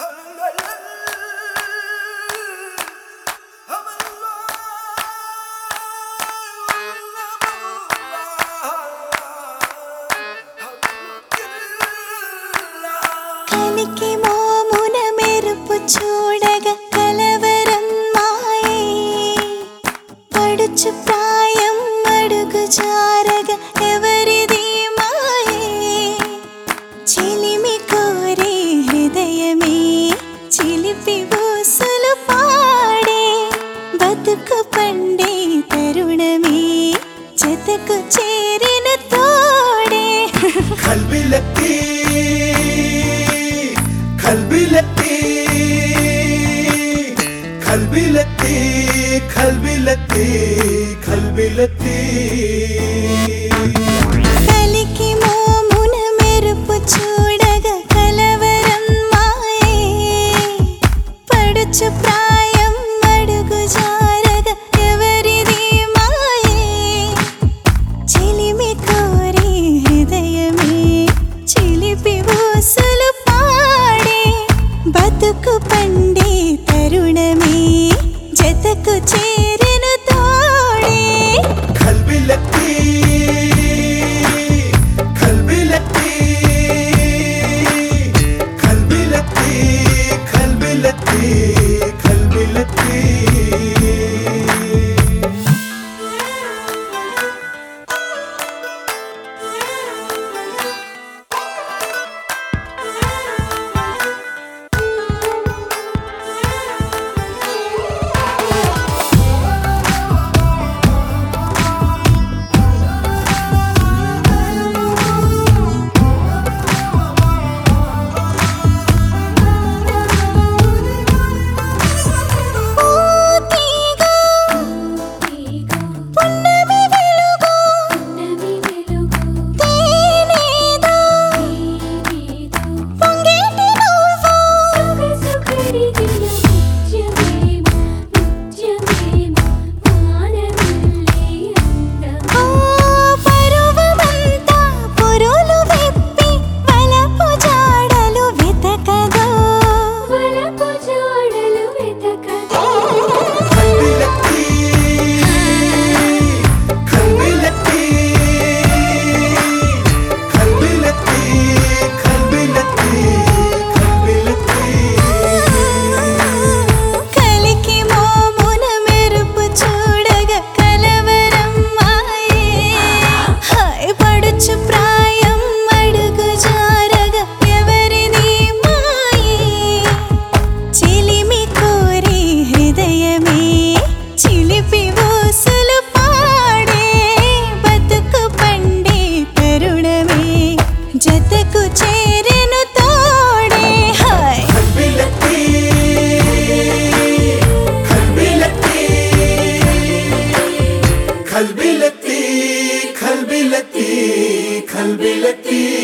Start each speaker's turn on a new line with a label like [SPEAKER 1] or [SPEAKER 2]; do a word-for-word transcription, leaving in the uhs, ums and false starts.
[SPEAKER 1] కలికి మోమున మెరుపు చూడగా కలవరం మాయే పడుచు ప్రాయం అడుగు జారగా ఎవరిది మాయే చిలిమి కోరే హృదయమే చిలిపి ఊసులు పాడే బతుకు పండే తరుణమే జతకు చేరిన తోడే
[SPEAKER 2] కల్బిలకి కల్బిలకి కల్బిలకి కల్బిలకి కల్బిలకి
[SPEAKER 1] కలికి మోమున మెరుపు చూడగా కలవరం మాయే పడుచు ప్రాయం అడుగు జారగా ఎవరిది మాయే చిలిమి కోరి హృదయమే చిలిపి ఊసులు పాడే బతుకు పండే తరుణమే జతకు చేరిన తోడే
[SPEAKER 2] కల్బిలకి కల్బిలకి కల్బిలకి కల్బిలకి కల్బిలకి
[SPEAKER 1] జతకు చేరిన తోడే హాయ్
[SPEAKER 2] కల్బిలకి కల్బిలకి కల్బిలకి కల్బిలకి కల్బిలకి